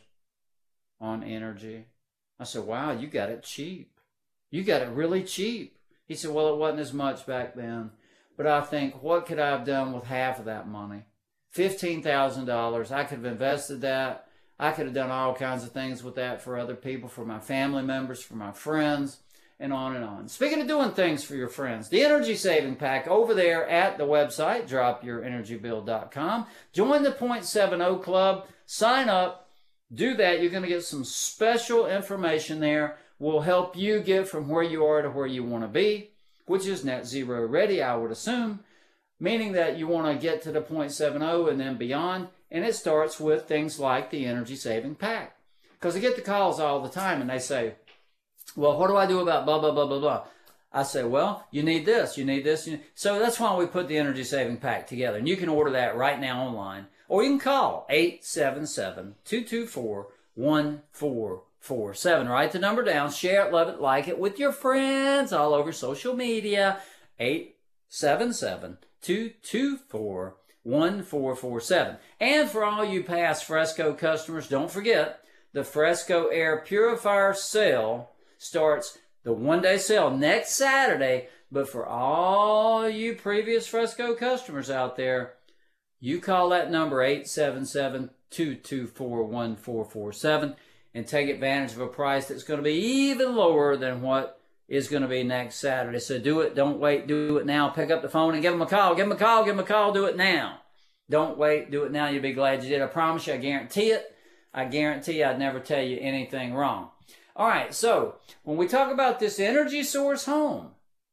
on energy. I said, wow, you got it cheap. You got it really cheap. He said, well, it wasn't as much back then, but I think, what could I have done with half of that money? fifteen thousand dollars. I could have invested that. I could have done all kinds of things with that for other people, for my family members, for my friends, and on and on. Speaking of doing things for your friends, the Energy Saving Pack over there at the website, drop your energy bill dot com. Join the point seven oh Club. Sign up. Do that. You're going to get some special information there. Will help you get from where you are to where you want to be, which is net zero ready, I would assume, meaning that you want to get to the point seven oh and then beyond. And it starts with things like the Energy Saving Pack. Because I get the calls all the time and they say, well, what do I do about blah, blah, blah, blah, blah? I say, well, you need this, you need this. You need... So that's why we put the Energy Saving Pack together. And you can order that right now online. Or you can call eight seven seven, two two four, one four four seven. Write the number down, share it, love it, like it with your friends all over social media. eight seven seven, two two four, one four four seven. And for all you past Fresco customers, don't forget the Fresco Air Purifier sale starts, the one-day sale, next Saturday. But for all you previous Fresco customers out there, you call that number eight seven seven, two two four, one four four seven and take advantage of a price that's going to be even lower than what is going to be next Saturday. So do it. Don't wait. Do it now. Pick up the phone and give them a call. Give them a call. Give them a call. Do it now. Don't wait. Do it now. You'll be glad you did. I promise you. I guarantee it. I guarantee you I'd never tell you anything wrong. All right, so when we talk about this energy source home,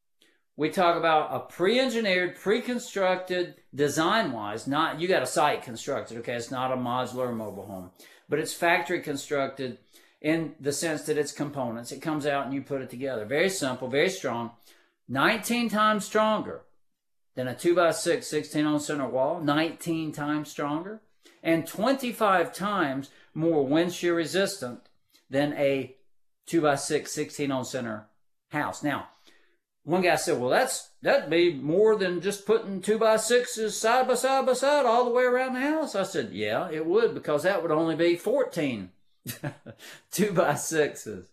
we talk about a pre-engineered, pre-constructed, design-wise, not, you got a site constructed, okay? It's not a modular or mobile home, but it's factory constructed in the sense that it's components. It comes out and you put it together. Very simple, very strong, nineteen times stronger than a two by six sixteen ohm center wall, nineteen times stronger, and twenty-five times more wind shear resistant than a two by six sixteen ohm center house. Now, one guy said, well, that's that'd be more than just putting two by sixes side by side by side all the way around the house. I said, yeah, it would, because that would only be fourteen two by sixes.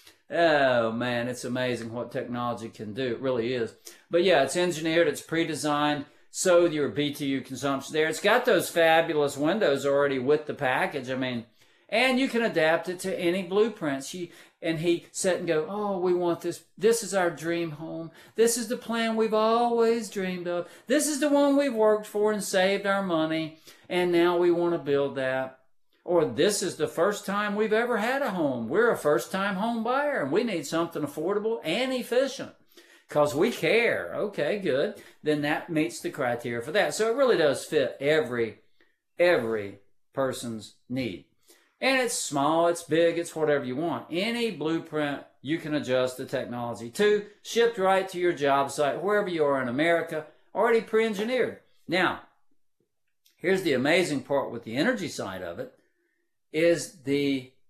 Oh, man, it's amazing what technology can do. It really is. But, yeah, it's engineered. It's pre-designed. So your B T U consumption there. It's got those fabulous windows already with the package. I mean, and you can adapt it to any blueprints. You, and he sat and go, oh, we want this. This is our dream home. This is the plan we've always dreamed of. This is the one we've worked for and saved our money. And now we want to build that. Or this is the first time we've ever had a home. We're a first-time home buyer, and we need something affordable and efficient because we care. Okay, good. Then that meets the criteria for that. So it really does fit every, every person's need. And it's small, it's big, it's whatever you want. Any blueprint you can adjust the technology to, shipped right to your job site, wherever you are in America, already pre-engineered. Now, here's the amazing part with the energy side of it, is the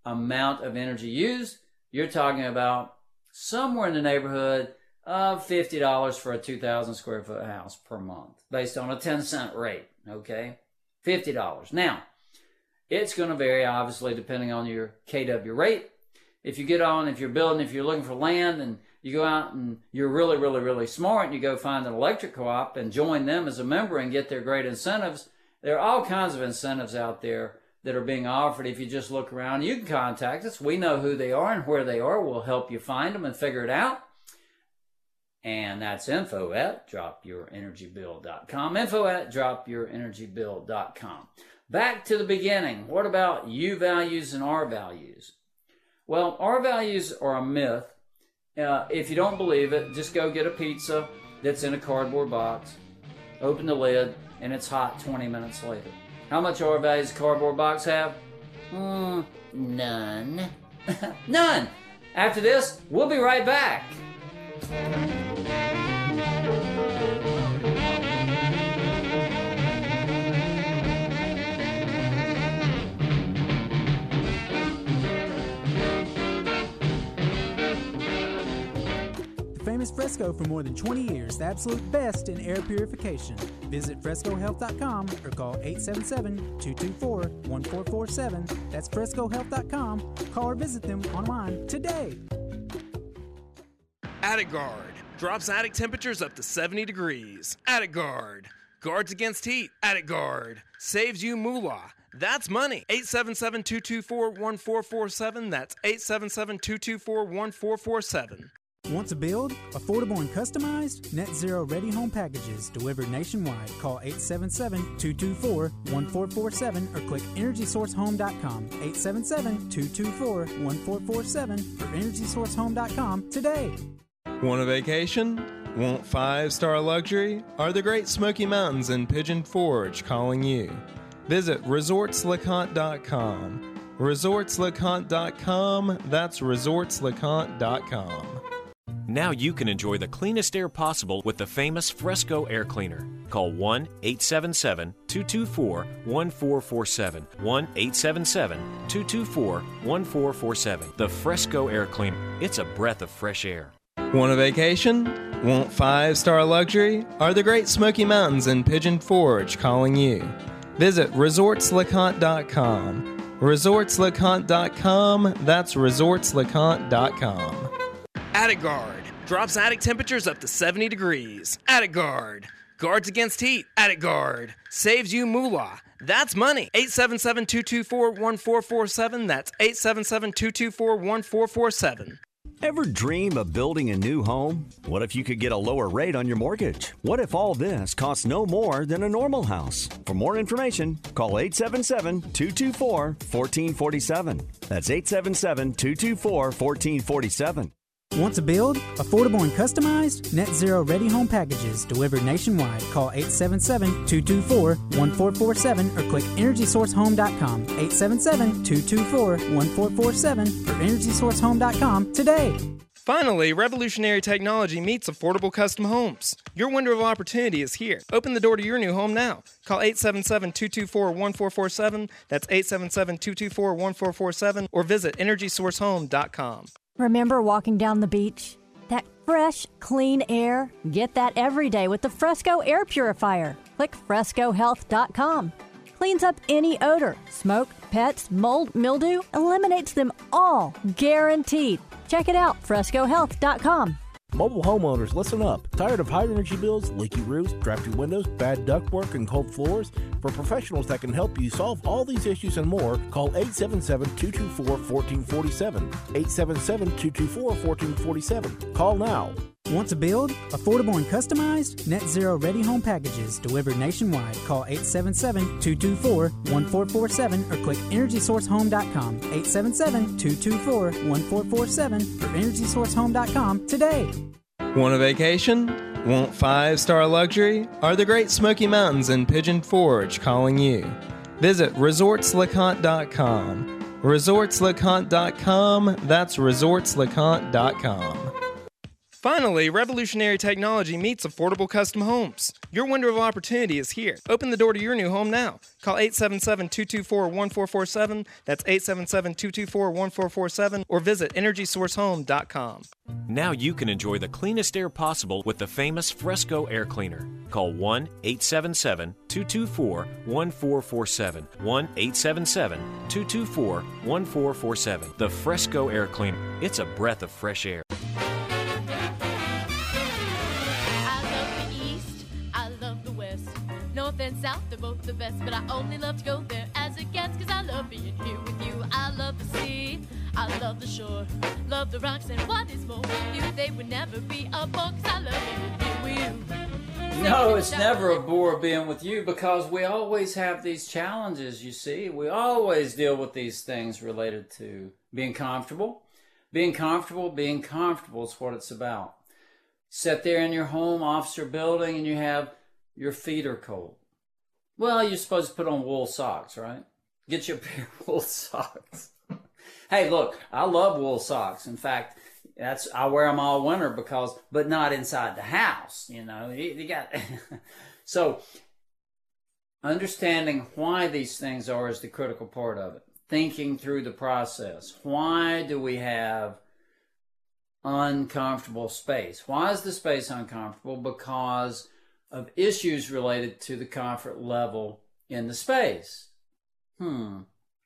amount of energy used, you're talking about somewhere in the neighborhood of fifty dollars for a two thousand square foot house per month, based on a ten cent rate, okay? fifty dollars. Now, it's going to vary, obviously, depending on your K W rate. If you get on, if you're building, if you're looking for land and you go out and you're really, really, really smart and you go find an electric co-op and join them as a member and get their great incentives, there are all kinds of incentives out there that are being offered. If you just look around, you can contact us. We know who they are and where they are. We'll help you find them and figure it out. And that's info at drop your energy bill dot com. Info at drop your energy bill dot com. Back to the beginning. What about U values and R values? Well, R values are a myth. Uh, if you don't believe it, just go get a pizza that's in a cardboard box, open the lid, and it's hot twenty minutes later. How much R values does a cardboard box have? Mm, none. None. After this, we'll be right back. Famous Fresco for more than twenty years, the absolute best in air purification. Visit fresco health dot com or call eight seven seven, two two four, one four four seven. That's fresco health dot com. Call or visit them online today. Attic Guard drops attic temperatures up to seventy degrees. Attic Guard guards against heat. Attic Guard saves you moolah. That's money. eight seven seven, two two four, one four four seven. That's eight seven seven, two two four, one four four seven. Want to build? Affordable and customized? Net Zero Ready Home Packages delivered nationwide. Call eight seven seven, two two four, one four four seven or click energy source home dot com. eight seven seven, two two four, one four four seven or energy source home dot com today. Want a vacation? Want five-star luxury? Are the Great Smoky Mountains in Pigeon Forge calling you? Visit resorts lecompte dot com. resorts lecompte dot com. That's resorts lecompte dot com. Now you can enjoy the cleanest air possible with the famous Fresco Air Cleaner. Call one eight seven seven, two two four, one four four seven. one eight seven seven, two two four, one four four seven. The Fresco Air Cleaner. It's a breath of fresh air. Want a vacation? Want five-star luxury? Are the Great Smoky Mountains in Pigeon Forge calling you? Visit resorts lecompte dot com. resorts lecompte dot com. That's resorts lecompte dot com. Attic Guard drops attic temperatures up to seventy degrees. Attic Guard guards against heat. Attic Guard saves you moolah. That's money. eight seven seven, two two four, one four four seven. That's eight seven seven, two two four, one four four seven. Ever dream of building a new home? What if you could get a lower rate on your mortgage? What if all this costs no more than a normal house? For more information, call eight seven seven, two two four, one four four seven. That's eight seven seven, two two four, one four four seven. Want to build? Affordable and customized? Net Zero Ready Home Packages delivered nationwide. Call eight seven seven, two two four, one four four seven or click energy source home dot com. eight seven seven, two two four, one four four seven or energy source home dot com today. Finally, revolutionary technology meets affordable custom homes. Your window of opportunity is here. Open the door to your new home now. Call eight seven seven, two two four, one four four seven. That's eight seven seven, two two four, one four four seven or visit energy source home dot com. Remember walking down the beach? That fresh, clean air? Get that every day with the Fresco Air Purifier. Click fresco health dot com. Cleans up any odor, smoke, pets, mold, mildew, eliminates them all, guaranteed. Check it out, fresco health dot com. Mobile homeowners, listen up. Tired of high energy bills, leaky roofs, drafty windows, bad ductwork, and cold floors? For professionals that can help you solve all these issues and more, call eight seven seven, two two four, one four four seven. eight seven seven, two two four, one four four seven. Call now. Want to build? Affordable and customized? Net Zero Ready Home Packages delivered nationwide. Call eight seven seven, two two four, one four four seven or click energy source home dot com. eight seven seven, two two four, one four four seven or energy source home dot com today. Want a vacation? Want five-star luxury? Are the Great Smoky Mountains in Pigeon Forge calling you? Visit resorts lecompte dot com. resorts lecompte dot com. That's resorts lecompte dot com. Finally, revolutionary technology meets affordable custom homes. Your window of opportunity is here. Open the door to your new home now. Call eight seven seven, two two four, one four four seven. That's eight seven seven, two two four, one four four seven, or visit energy source home dot com. Now you can enjoy the cleanest air possible with the famous Fresco Air Cleaner. Call one eight seven seven, two two four, one four four seven. one eight seven seven, two two four, one four four seven. The Fresco Air Cleaner. It's a breath of fresh air. North and south, they're both the best, but I only love to go there as it gets, cause I love being here with you. I love the sea, I love the shore, love the rocks, and what is more with you, they would never be a bore, cause I love being here with you. No, it's never a bore being with you, because we always have these challenges, you see. We always deal with these things related to being comfortable. Being comfortable, being comfortable is what it's about. Sit there in your home, officer building, and you have your feet are cold. Well, you're supposed to put on wool socks, right? Get you a pair of wool socks. Hey, look, I love wool socks. In fact, that's I wear them all winter because, but not inside the house. You know, you, you got. So, understanding why these things are is the critical part of it. Thinking through the process. Why do we have uncomfortable space? Why is the space uncomfortable? Because of issues related to the comfort level in the space. Hmm.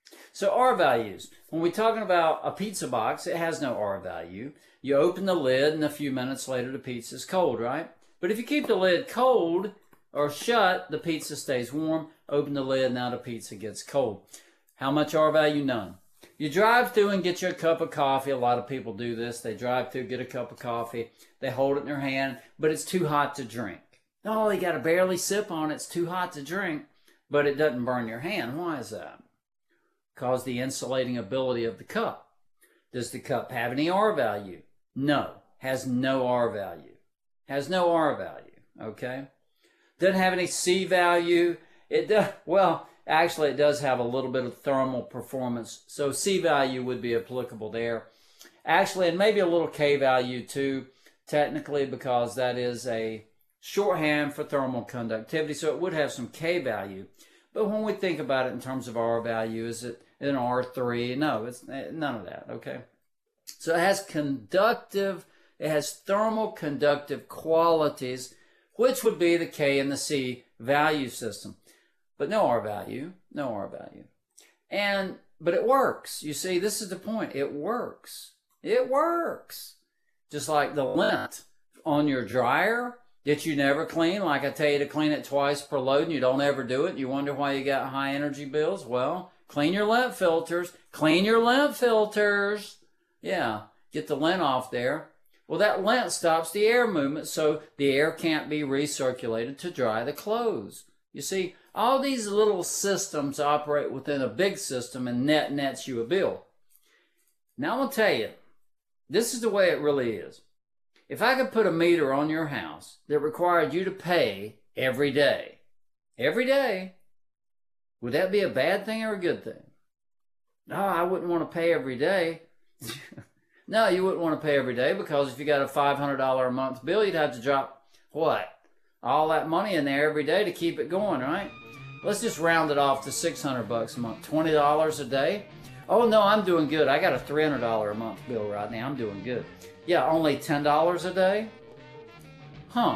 So R values. When we're talking about a pizza box, it has no R value. You open the lid and a few minutes later the pizza's cold, right? But if you keep the lid cold or shut, the pizza stays warm. Open the lid, now the pizza gets cold. How much R value? None. You drive through and get you a cup of coffee. A lot of people do this. They drive through, get a cup of coffee. They hold it in their hand, but it's too hot to drink. Oh, you got to barely sip on it. It's too hot to drink, but it doesn't burn your hand. Why is that? Because the insulating ability of the cup. Does the cup have any R value? No. Has no R value. Has no R value, okay? Doesn't have any C value. It does, well, actually it does have a little bit of thermal performance, so C value would be applicable there. Actually, and maybe a little K value too, technically, because that is a shorthand for thermal conductivity, so it would have some K value. But when we think about it in terms of R value, is it an R three? No, it's none of that, okay? So it has conductive, it has thermal conductive qualities, which would be the K and the C value system. But no R value, no R value. And, but it works. You see, this is the point. It works. It works. Just like the lint on your dryer that you never clean, like I tell you to clean it twice per load and you don't ever do it. You wonder why you got high energy bills. Well, clean your lint filters. Clean your lint filters. Yeah, get the lint off there. Well, that lint stops the air movement, so the air can't be recirculated to dry the clothes. You see, all these little systems operate within a big system and net nets you a bill. Now, I'm going to tell you, this is the way it really is. If I could put a meter on your house that required you to pay every day, every day, would that be a bad thing or a good thing? No, I wouldn't want to pay every day. No, you wouldn't want to pay every day, because if you got a five hundred dollars a month bill, you'd have to drop, what, all that money in there every day to keep it going, right? Let's just round it off to six hundred bucks a month, twenty dollars a day. Oh, no, I'm doing good. I got a three hundred dollars a month bill right now. I'm doing good. Yeah, only ten dollars a day? Huh.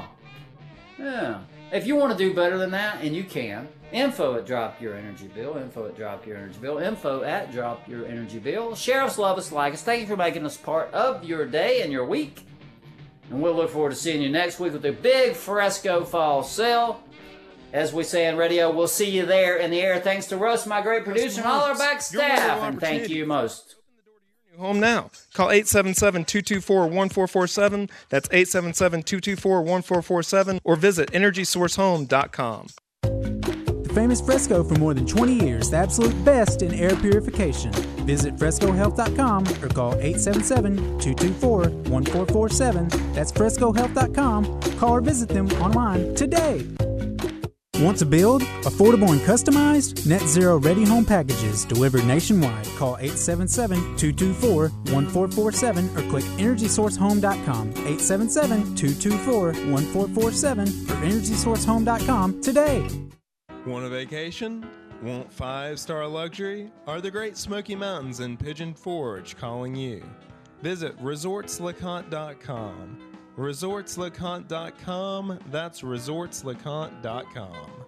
Yeah. If you want to do better than that, and you can, info at Drop Your Energy Bill, info at Drop Your Energy Bill, info at Drop Your Energy Bill. Share us, love us, like us. Thank you for making us part of your day and your week. And we'll look forward to seeing you next week with a big Fresco fall sale. As we say in radio, we'll see you there in the air. Thanks to Russ, my great producer, and all our back staff. And thank you most. Home now. Call eight seven seven, two two four, one four four seven. That's eight seven seven, two two four, one four four seven. Or visit energy source home dot com. The famous Fresco for more than twenty years, the absolute best in air purification. Visit fresco health dot com or call eight seven seven, two two four, one four four seven. That's fresco health dot com. Call or visit them online today. Want to build? Affordable and customized? Net Zero Ready Home Packages delivered nationwide. Call eight seven seven, two two four, one four four seven or click energy source home dot com. eight seven seven, two two four, one four four seven or energy source home dot com today. Want a vacation? Want five-star luxury? Are the Great Smoky Mountains in Pigeon Forge calling you? Visit resorts lecompte dot com. resorts lecompte dot com. That's resorts lecompte dot com.